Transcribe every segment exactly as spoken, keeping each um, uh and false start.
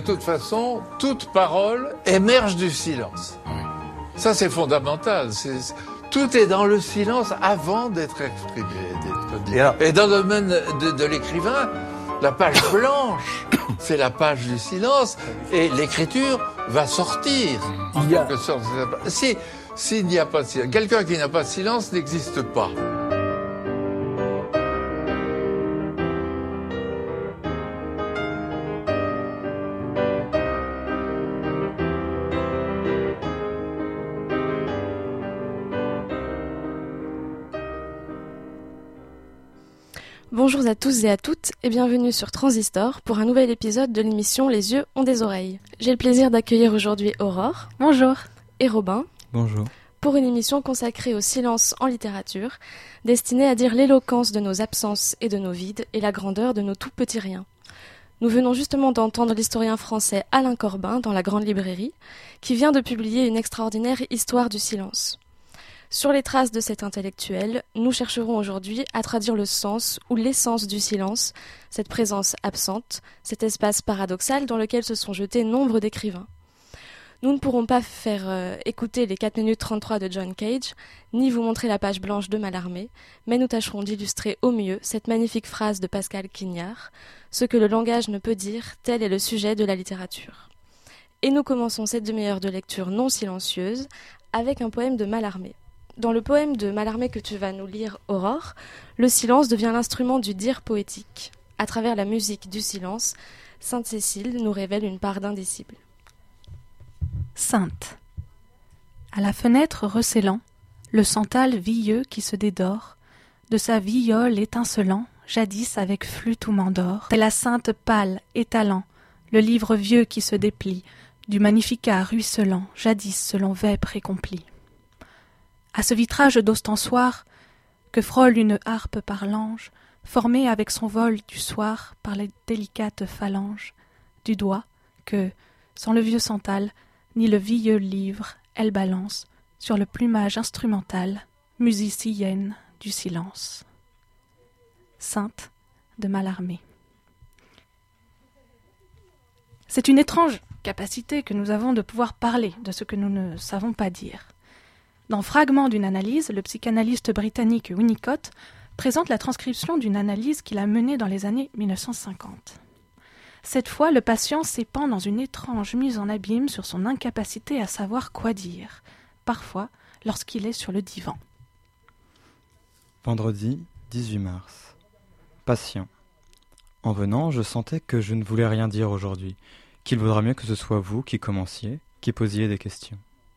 toute façon, toute parole émerge du silence. Oui. Ça, c'est fondamental. C'est, tout est dans le silence avant d'être exprimé, d'être dit. Et, alors, et dans le domaine de, de l'écrivain, la page blanche, c'est la page du silence, et l'écriture va sortir. En Il y a... quelque sorte. Si, s'il n'y a pas de silence, quelqu'un qui n'a pas de silence n'existe pas. Bonjour à tous et à toutes et bienvenue sur Transistor pour un nouvel épisode de l'émission Les yeux ont des oreilles. J'ai le plaisir d'accueillir aujourd'hui Aurore. Bonjour. Et Robin. Bonjour. Pour une émission consacrée au silence en littérature, destinée à dire l'éloquence de nos absences et de nos vides et la grandeur de nos tout petits riens. Nous venons justement d'entendre l'historien français Alain Corbin dans la Grande Librairie, qui vient de publier une extraordinaire histoire du silence. Sur les traces de cet intellectuel, nous chercherons aujourd'hui à traduire le sens ou l'essence du silence, cette présence absente, cet espace paradoxal dans lequel se sont jetés nombre d'écrivains. Nous ne pourrons pas faire euh, écouter les quatre minutes trente-trois de John Cage, ni vous montrer la page blanche de Mallarmé, mais nous tâcherons d'illustrer au mieux cette magnifique phrase de Pascal Quignard, « Ce que le langage ne peut dire, tel est le sujet de la littérature ». Et nous commençons cette demi-heure de lecture non silencieuse avec un poème de Mallarmé. Dans le poème de Mallarmé que tu vas nous lire, Aurore, le silence devient l'instrument du dire poétique. À travers la musique du silence, Sainte Cécile nous révèle une part d'indicible. Sainte. À la fenêtre recélant, le santal vieux qui se dédore, de sa viole étincelant, jadis avec flûte ou mandore, c'est la sainte pâle étalant, le livre vieux qui se déplie, du magnificat ruisselant, jadis selon vêpres et complis. À ce vitrage d'ostensoir, que frôle une harpe par l'ange, formée avec son vol du soir par les délicates phalanges du doigt, que, sans le vieux santal, ni le vieux livre, elle balance, sur le plumage instrumental, musicienne du silence. Sainte de Mallarmé. C'est une étrange capacité que nous avons de pouvoir parler de ce que nous ne savons pas dire. Dans Fragment d'une analyse, le psychanalyste britannique Winnicott présente la transcription d'une analyse qu'il a menée dans les années mille neuf cent cinquante. Cette fois, le patient s'épand dans une étrange mise en abîme sur son incapacité à savoir quoi dire, parfois lorsqu'il est sur le divan. Vendredi dix-huit mars. Patient. En venant, je sentais que je ne voulais rien dire aujourd'hui, qu'il vaudra mieux que ce soit vous qui commenciez, qui posiez des questions.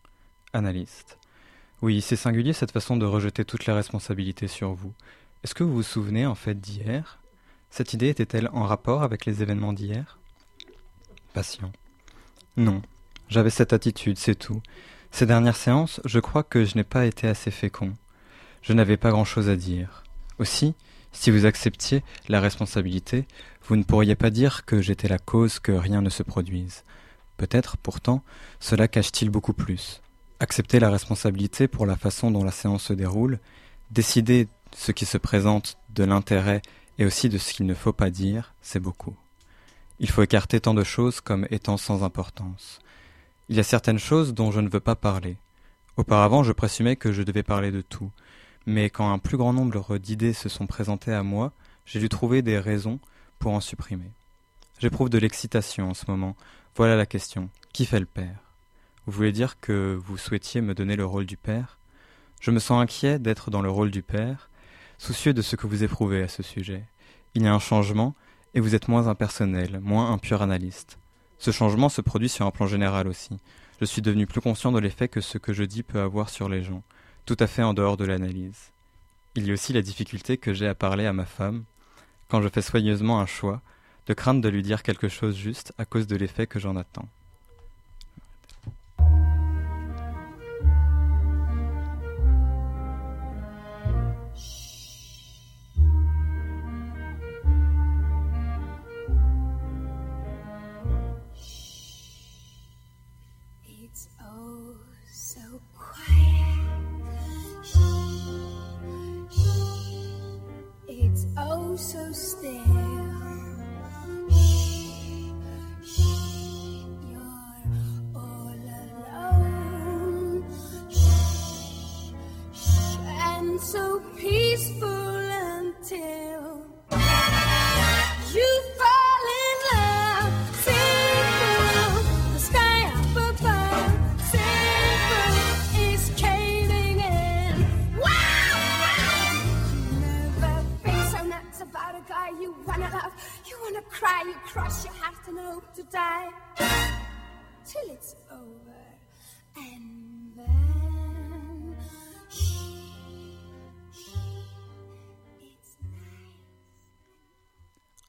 Analyste. Oui, c'est singulier cette façon de rejeter toutes les responsabilités sur vous. Est-ce que vous vous souvenez en fait d'hier ? Cette idée était-elle en rapport avec les événements d'hier ? Patient. Non, j'avais cette attitude, c'est tout. Ces dernières séances, je crois que je n'ai pas été assez fécond. Je n'avais pas grand-chose à dire. Aussi, si vous acceptiez la responsabilité, vous ne pourriez pas dire que j'étais la cause que rien ne se produise. Peut-être, pourtant, cela cache-t-il beaucoup plus. Accepter la responsabilité pour la façon dont la séance se déroule, décider ce qui se présente de l'intérêt et aussi de ce qu'il ne faut pas dire, c'est beaucoup. Il faut écarter tant de choses comme étant sans importance. Il y a certaines choses dont je ne veux pas parler. Auparavant, je présumais que je devais parler de tout, mais quand un plus grand nombre d'idées se sont présentées à moi, j'ai dû trouver des raisons pour en supprimer. J'éprouve de l'excitation en ce moment. Voilà la question. Qui fait le père ? Vous voulez dire que vous souhaitiez me donner le rôle du père ? Je me sens inquiet d'être dans le rôle du père, soucieux de ce que vous éprouvez à ce sujet. Il y a un changement, et vous êtes moins impersonnel, moins un pur analyste. Ce changement se produit sur un plan général aussi. Je suis devenu plus conscient de l'effet que ce que je dis peut avoir sur les gens, tout à fait en dehors de l'analyse. Il y a aussi la difficulté que j'ai à parler à ma femme, quand je fais soigneusement un choix, de craindre de lui dire quelque chose juste à cause de l'effet que j'en attends. So still, shh, shh.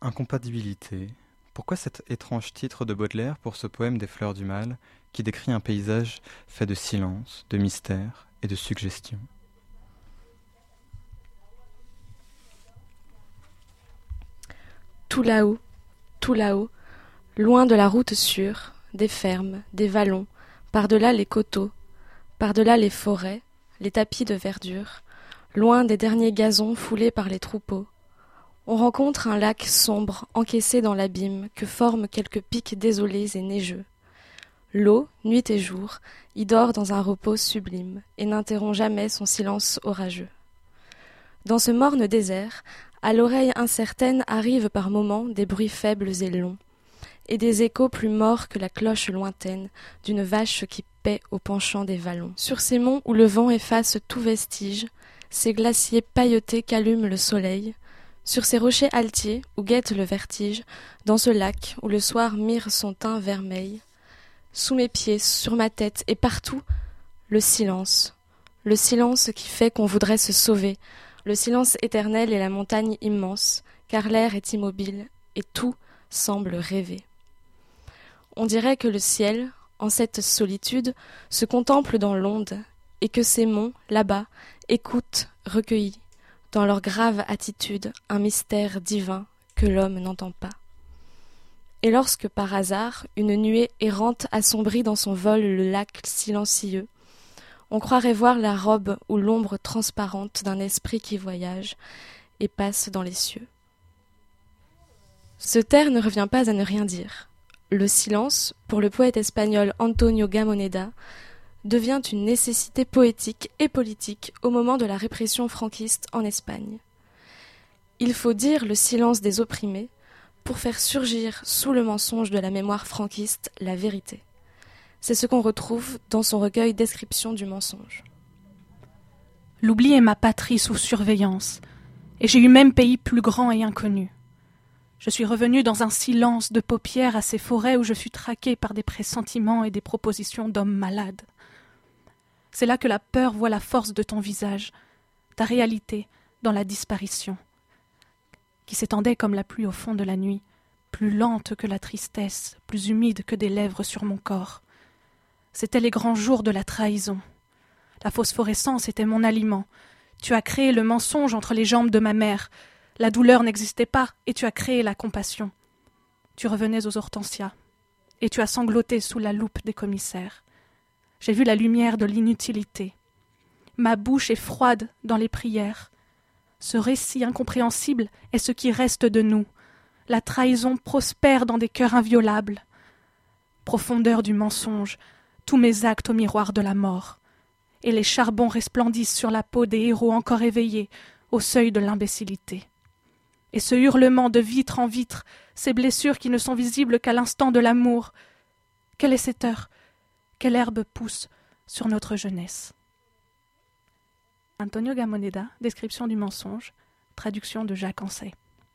Incompatibilité. Pourquoi cet étrange titre de Baudelaire pour ce poème des fleurs du mal qui décrit un paysage fait de silence, de mystère et de suggestion? Tout là-haut, tout là-haut, loin de la route sûre, des fermes, des vallons, par-delà les coteaux, par-delà les forêts, les tapis de verdure, loin des derniers gazons foulés par les troupeaux, on rencontre un lac sombre encaissé dans l'abîme que forment quelques pics désolés et neigeux. L'eau, nuit et jour, y dort dans un repos sublime et n'interrompt jamais son silence orageux. Dans ce morne désert, à l'oreille incertaine arrivent par moments des bruits faibles et longs, et des échos plus morts que la cloche lointaine d'une vache qui paît au penchant des vallons. Sur ces monts où le vent efface tout vestige, ces glaciers pailletés qu'allume le soleil, sur ces rochers altiers où guette le vertige, dans ce lac où le soir mire son teint vermeil, sous mes pieds, sur ma tête et partout, le silence, le silence qui fait qu'on voudrait se sauver, le silence éternel et la montagne immense, car l'air est immobile et tout semble rêver. On dirait que le ciel, en cette solitude, se contemple dans l'onde, et que ces monts, là-bas, écoutent, recueillis, dans leur grave attitude, un mystère divin que l'homme n'entend pas. Et lorsque, par hasard, une nuée errante assombrit dans son vol le lac silencieux, on croirait voir la robe ou l'ombre transparente d'un esprit qui voyage et passe dans les cieux. Se taire ne revient pas à ne rien dire. Le silence, pour le poète espagnol Antonio Gamoneda, devient une nécessité poétique et politique au moment de la répression franquiste en Espagne. Il faut dire le silence des opprimés pour faire surgir sous le mensonge de la mémoire franquiste la vérité. C'est ce qu'on retrouve dans son recueil Description du mensonge. L'oubli est ma patrie sous surveillance, et j'ai eu même pays plus grand et inconnu. Je suis revenu dans un silence de paupières à ces forêts où je fus traqué par des pressentiments et des propositions d'hommes malades. C'est là que la peur voit la force de ton visage, ta réalité dans la disparition, qui s'étendait comme la pluie au fond de la nuit, plus lente que la tristesse, plus humide que des lèvres sur mon corps. C'étaient les grands jours de la trahison. La phosphorescence était mon aliment. Tu as créé le mensonge entre les jambes de ma mère. La douleur n'existait pas, et tu as créé la compassion. Tu revenais aux hortensias, et tu as sangloté sous la loupe des commissaires. J'ai vu la lumière de l'inutilité. Ma bouche est froide dans les prières. Ce récit incompréhensible est ce qui reste de nous. La trahison prospère dans des cœurs inviolables. Profondeur du mensonge, tous mes actes au miroir de la mort. Et les charbons resplendissent sur la peau des héros encore éveillés au seuil de l'imbécilité. Et ce hurlement de vitre en vitre, ces blessures qui ne sont visibles qu'à l'instant de l'amour. Quelle est cette heure? Quelle herbe pousse sur notre jeunesse? Antonio Gamoneda, Description du mensonge, traduction de Jacques Ancet.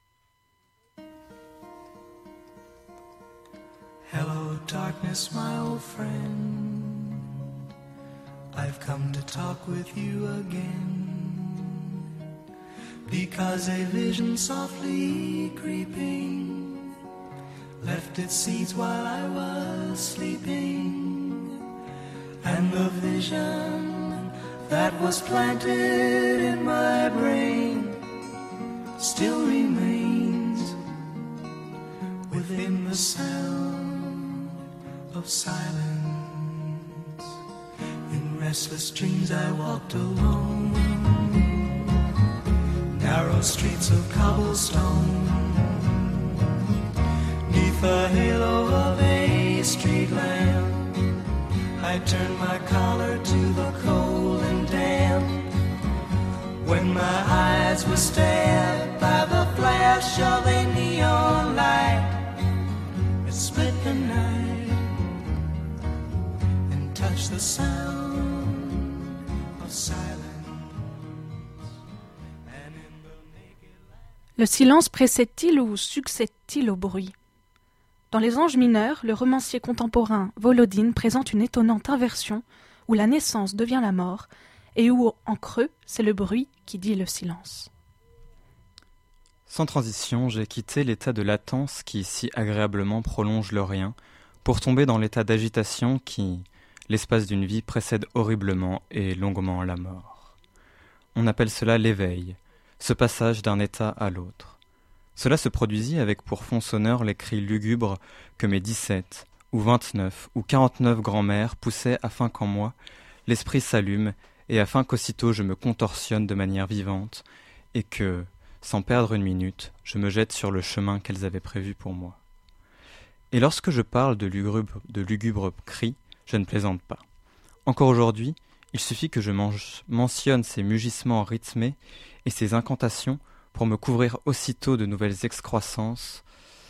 Hello, darkness, my old friend. I've come to talk with you again, because a vision softly creeping left its seeds while I was sleeping, and the vision that was planted in my brain still remains within the sound of silence. In restless dreams I walked alone, narrow streets of cobblestone, neath the halo of a street lamp. I turned my collar to the cold and damp, when my eyes were stabbed by the flash of a neon light. It split the night and touched the sound of silence. And in the naked light... Le silence précède-t-il ou succède-t-il au bruit? Dans Les Anges mineurs, le romancier contemporain Volodine présente une étonnante inversion où la naissance devient la mort et où, en creux, c'est le bruit qui dit le silence. Sans transition, j'ai quitté l'état de latence qui si agréablement prolonge le rien, pour tomber dans l'état d'agitation qui, l'espace d'une vie, précède horriblement et longuement la mort. On appelle cela l'éveil, ce passage d'un état à l'autre. Cela se produisit avec pour fond sonore les cris lugubres que mes dix-sept, ou vingt-neuf, ou quarante-neuf grands-mères poussaient afin qu'en moi, l'esprit s'allume et afin qu'aussitôt je me contorsionne de manière vivante et que, sans perdre une minute, je me jette sur le chemin qu'elles avaient prévu pour moi. Et lorsque je parle de lugubres, de lugubres cris, je ne plaisante pas. Encore aujourd'hui, il suffit que je mentionne ces mugissements rythmés et ces incantations pour me couvrir aussitôt de nouvelles excroissances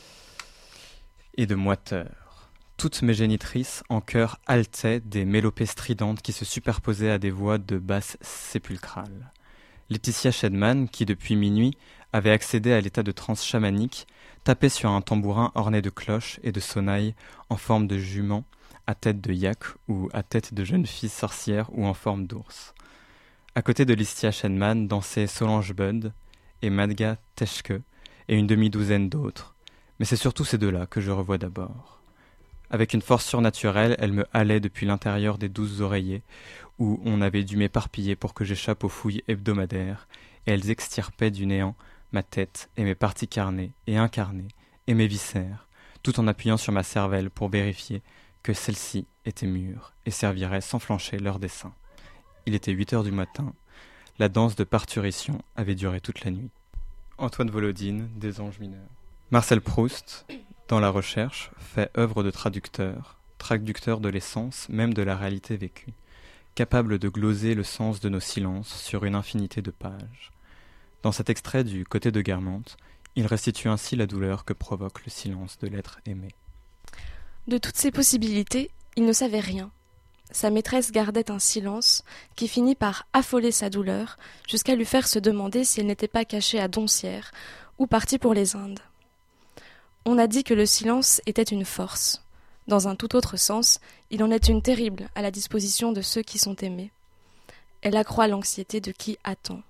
et de moiteurs. Toutes mes génitrices en chœur haletaient des mélopées stridentes qui se superposaient à des voix de basse sépulcrale. Laetitia Shedman, qui depuis minuit avait accédé à l'état de transe chamanique, tapait sur un tambourin orné de cloches et de sonnailles en forme de jument, à tête de yak ou à tête de jeune fille sorcière ou en forme d'ours. À côté de Laetitia Shedman dansaient Solange Budd et Madga Teschke et une demi-douzaine d'autres, mais c'est surtout ces deux-là que je revois d'abord. Avec une force surnaturelle, elle me halait depuis l'intérieur des douze oreillers, où on avait dû m'éparpiller pour que j'échappe aux fouilles hebdomadaires, et elles extirpaient du néant ma tête et mes parties carnées et incarnées et mes viscères, tout en appuyant sur ma cervelle pour vérifier que celle-ci était mûre et servirait sans flancher leur dessein. Il était huit heures du matin. La danse de parturition avait duré toute la nuit. Antoine Volodine, des Anges mineurs. Marcel Proust, dans La Recherche, fait œuvre de traducteur, traducteur de l'essence même de la réalité vécue, capable de gloser le sens de nos silences sur une infinité de pages. Dans cet extrait du Côté de Guermantes, il restitue ainsi la douleur que provoque le silence de l'être aimé. De toutes ces possibilités, il ne savait rien. Sa maîtresse gardait un silence qui finit par affoler sa douleur jusqu'à lui faire se demander si elle n'était pas cachée à Doncières ou partie pour les Indes. On a dit que le silence était une force. Dans un tout autre sens, il en est une terrible à la disposition de ceux qui sont aimés. Elle accroît l'anxiété de qui attend.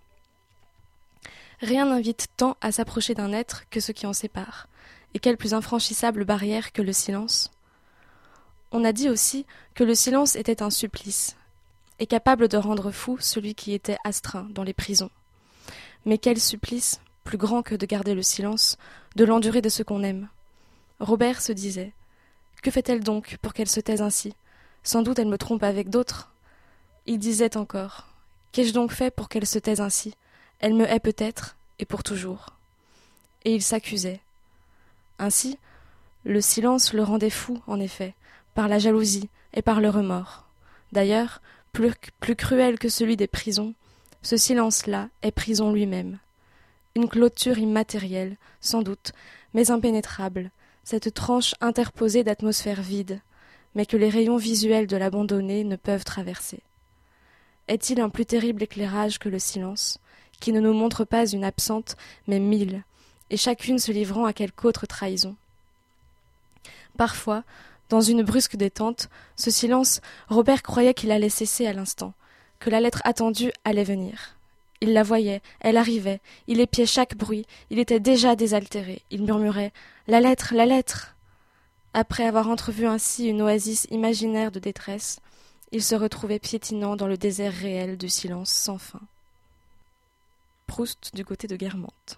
Rien n'invite tant à s'approcher d'un être que ce qui en sépare. Et quelle plus infranchissable barrière que le silence ? On a dit aussi que le silence était un supplice, et capable de rendre fou celui qui était astreint dans les prisons. Mais quel supplice, plus grand que de garder le silence, de l'endurer de ce qu'on aime. Robert se disait « Que fait-elle donc pour qu'elle se taise ainsi ? Sans doute elle me trompe avec d'autres. » Il disait encore « Qu'ai-je donc fait pour qu'elle se taise ainsi ? Elle me hait peut-être, et pour toujours. » Et il s'accusait. Ainsi, le silence le rendait fou, en effet, par la jalousie et par le remords. D'ailleurs, plus, plus cruel que celui des prisons, ce silence-là est prison lui-même. Une clôture immatérielle, sans doute, mais impénétrable, cette tranche interposée d'atmosphère vide, mais que les rayons visuels de l'abandonné ne peuvent traverser. Est-il un plus terrible éclairage que le silence, qui ne nous montre pas une absente, mais mille, et chacune se livrant à quelque autre trahison ? Parfois, dans une brusque détente, ce silence, Robert croyait qu'il allait cesser à l'instant, que la lettre attendue allait venir. Il la voyait, elle arrivait, il épiait chaque bruit, il était déjà désaltéré, il murmurait « La lettre, la lettre !» Après avoir entrevu ainsi une oasis imaginaire de détresse, il se retrouvait piétinant dans le désert réel du silence sans fin. Proust du Côté de Guermantes.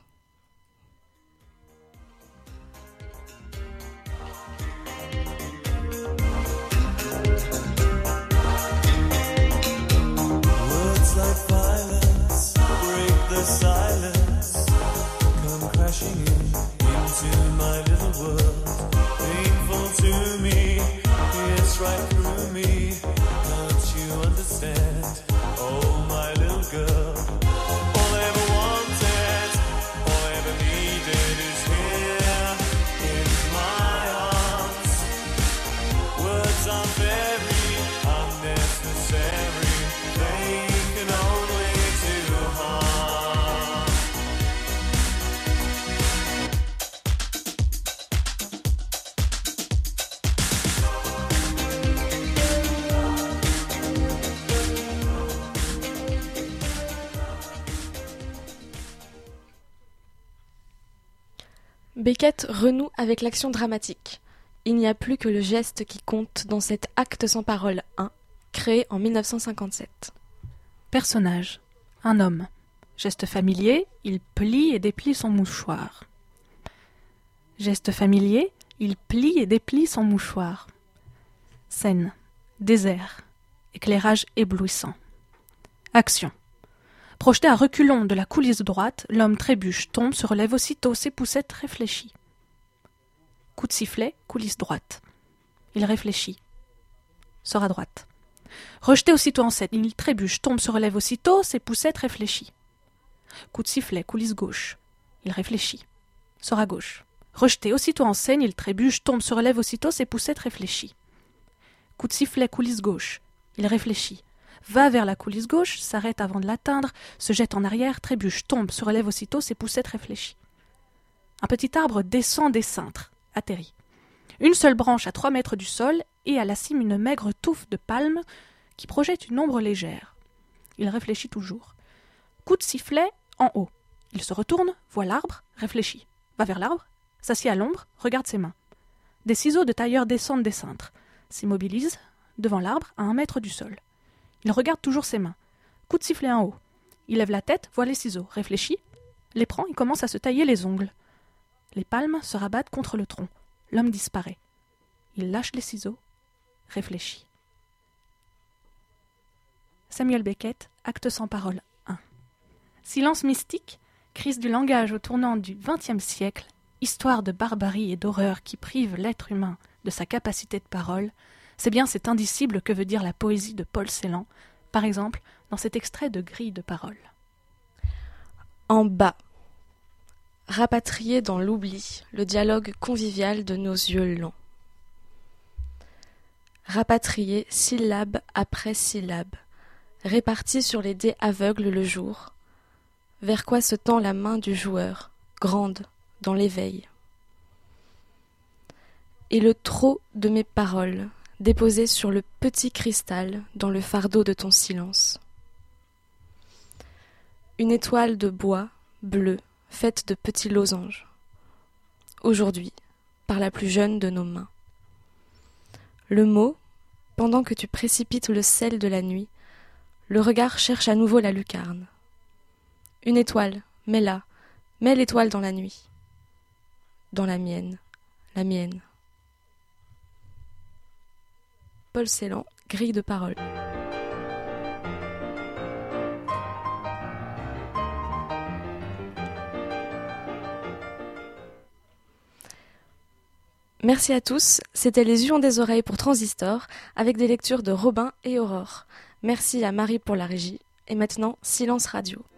Like violence, break the silence, come crashing in into my little world, painful to me, it's right through me, don't you understand, oh my little girl, all I ever wanted Beckett renoue avec l'action dramatique. Il n'y a plus que le geste qui compte dans cet acte sans parole un, créé en mille neuf cent cinquante-sept. Personnage. Un homme. Geste familier, il plie et déplie son mouchoir. Geste familier, il plie et déplie son mouchoir. Scène. Désert. Éclairage éblouissant. Action. Projeté à reculons de la coulisse droite, l'homme trébuche, tombe, se relève aussitôt, ses poucettes réfléchit. Coup de sifflet, coulisse droite. Il réfléchit. Sort à droite. Rejeté aussitôt en scène, il trébuche, tombe, se relève aussitôt, ses poucettes réfléchit. Coup de sifflet, coulisse gauche. Il réfléchit. Sort à gauche. Rejeté aussitôt en scène, il trébuche, tombe, se relève aussitôt, ses poucettes réfléchit. Coup de sifflet, coulisse gauche. Il réfléchit. Va vers la coulisse gauche, s'arrête avant de l'atteindre, se jette en arrière, trébuche, tombe, se relève aussitôt, ses poucettes réfléchit. Un petit arbre descend des cintres, atterrit. Une seule branche à trois mètres du sol et à la cime une maigre touffe de palmes qui projette une ombre légère. Il réfléchit toujours. Coup de sifflet en haut. Il se retourne, voit l'arbre, réfléchit. Va vers l'arbre, s'assied à l'ombre, regarde ses mains. Des ciseaux de tailleur descendent des cintres, s'immobilisent devant l'arbre à un mètre du sol. Il regarde toujours ses mains. Coup de sifflet en haut. Il lève la tête, voit les ciseaux, réfléchit, les prend et commence à se tailler les ongles. Les palmes se rabattent contre le tronc. L'homme disparaît. Il lâche les ciseaux, réfléchit. Samuel Beckett, Acte sans parole un. Silence mystique, crise du langage au tournant du vingtième siècle, histoire de barbarie et d'horreur qui prive l'être humain de sa capacité de parole, c'est bien cet indicible que veut dire la poésie de Paul Celan, par exemple dans cet extrait de Grille de parole. En bas. Rapatrier dans l'oubli le dialogue convivial de nos yeux lents. Rapatrier syllabe après syllabe, répartis sur les dés aveugles le jour, vers quoi se tend la main du joueur, grande, dans l'éveil. Et le trop de mes paroles, déposées sur le petit cristal dans le fardeau de ton silence. Une étoile de bois, bleue, faite de petits losanges. Aujourd'hui, par la plus jeune de nos mains. Le mot, pendant que tu précipites le sel de la nuit, le regard cherche à nouveau la lucarne. Une étoile, mets-la, mets l'étoile dans la nuit. Dans la mienne, la mienne. Paul Celan, Grille de parole. Merci à tous, c'était Les Huons des oreilles pour Transistor, avec des lectures de Robin et Aurore. Merci à Marie pour la régie, et maintenant, silence radio.